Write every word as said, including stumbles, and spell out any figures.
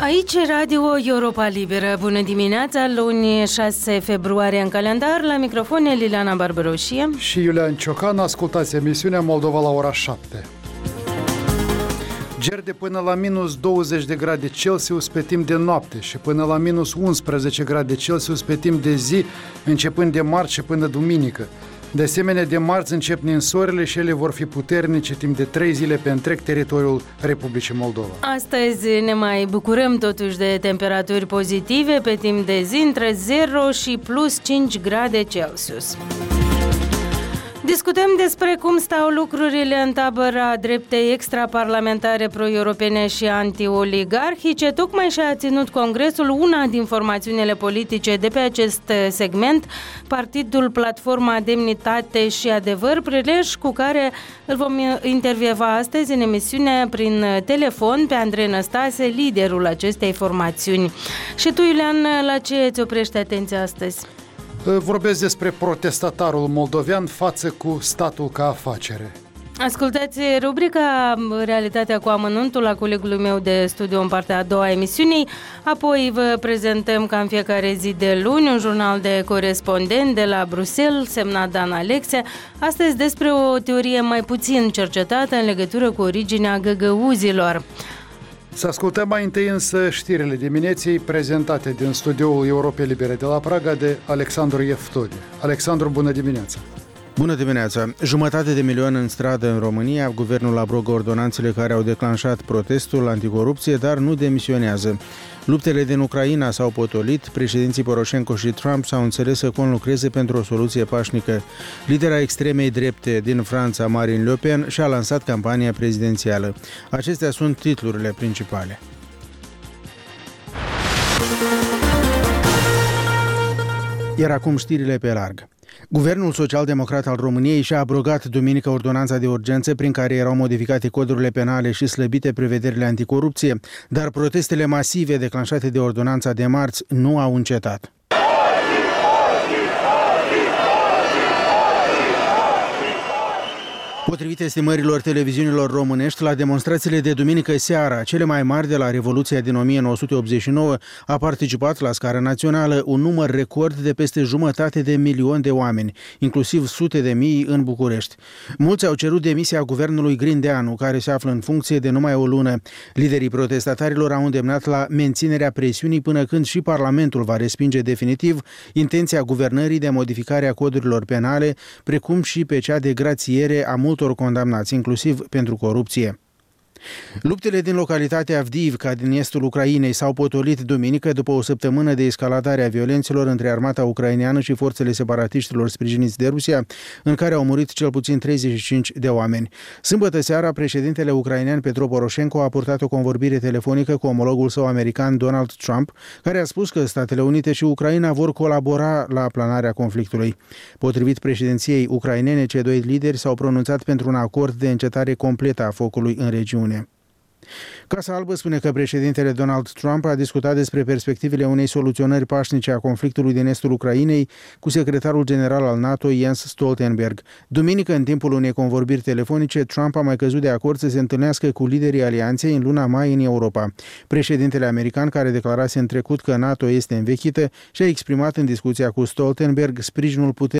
Aici Radio Europa Liberă. Bună dimineața, luni șase februarie în calendar. La microfon Liliana Barbaroșie și Iulian Ciocan. Ascultați emisiunea Moldova la ora șapte. Ger de până la minus douăzeci de grade Celsius pe timp de noapte și până la minus unsprezece grade Celsius pe timp de zi, începând de marți și până duminică. De asemenea, de marți încep ninsorile și ele vor fi puternice timp de trei zile pe întreg teritoriul Republicii Moldova. Astăzi ne mai bucurăm totuși de temperaturi pozitive pe timp de zi între zero și plus cinci grade Celsius. Discutăm despre cum stau lucrurile în tabăra dreptei extraparlamentare pro-europene și anti-oligarhice. Tocmai și-a ținut Congresul una din formațiunile politice de pe acest segment, Partidul Platforma Demnitate și Adevăr, prilej cu care îl vom intervieva astăzi în emisiune prin telefon pe Andrei Năstase, liderul acestei formațiuni. Și tu, Iulian, la ce îți oprește atenția astăzi? Vorbesc despre protestatarul moldovean față cu statul ca afacere. Ascultați rubrica Realitatea cu amănuntul a colegului meu de studiu în partea a doua a emisiunii, apoi vă prezentăm ca în fiecare zi de luni un jurnal de corespondent de la Bruxelles, semnat Dan Alexia, astăzi despre o teorie mai puțin cercetată în legătură cu originea găgăuzilor. Să ascultăm mai întâi însă știrile dimineții prezentate din studioul Europei Libere de la Praga de Alexandru Eftode. Alexandru, bună dimineața! Bună dimineața! Jumătate de milion în stradă în România. Guvernul abrogă ordonanțele care au declanșat protestul anticorupție, dar nu demisionează. Luptele din Ucraina s-au potolit, președinții Poroșenko și Trump s-au înțeles să conlucreze pentru o soluție pașnică. Lidera extremei drepte din Franța, Marine Le Pen, și-a lansat campania prezidențială. Acestea sunt titlurile principale. Iar acum știrile pe larg. Guvernul social-democrat al României și-a abrogat duminică ordonanța de urgență prin care erau modificate codurile penale și slăbite prevederile anticorupție, dar protestele masive declanșate de ordonanța de marți nu au încetat. Potrivit estimărilor televiziunilor românești, la demonstrațiile de duminică seara, cele mai mari de la Revoluția din o mie nouă sute optzeci și nouă, a participat la scară națională un număr record de peste jumătate de milion de oameni, inclusiv sute de mii în București. Mulți au cerut demisia guvernului Grindeanu, care se află în funcție de numai o lună. Liderii protestatarilor au îndemnat la menținerea presiunii până când și Parlamentul va respinge definitiv intenția guvernării de modificare a codurilor penale, precum și pe cea de grațiere a multor condamnați, inclusiv pentru corupție. Luptele din localitatea Avdiivka din estul Ucrainei s-au potolit duminică după o săptămână de escaladare a violențelor între armata ucraineană și forțele separatiștilor sprijiniți de Rusia, în care au murit cel puțin treizeci și cinci de oameni. Sâmbătă seara, președintele ucrainean Petro Poroșenko a purtat o convorbire telefonică cu omologul său american Donald Trump, care a spus că Statele Unite și Ucraina vor colabora la aplanarea conflictului. Potrivit președinției ucrainene, cei doi lideri s-au pronunțat pentru un acord de încetare completă a focului în regiune. Casa Albă spune că președintele Donald Trump a discutat despre perspectivele unei soluționări pașnice a conflictului din estul Ucrainei cu secretarul general al NATO, Jens Stoltenberg. Duminică, în timpul unei convorbiri telefonice, Trump a mai căzut de acord să se întâlnească cu liderii alianței în luna mai în Europa. Președintele american, care declarase în trecut că NATO este învechită, și-a exprimat în discuția cu Stoltenberg sprijinul puternic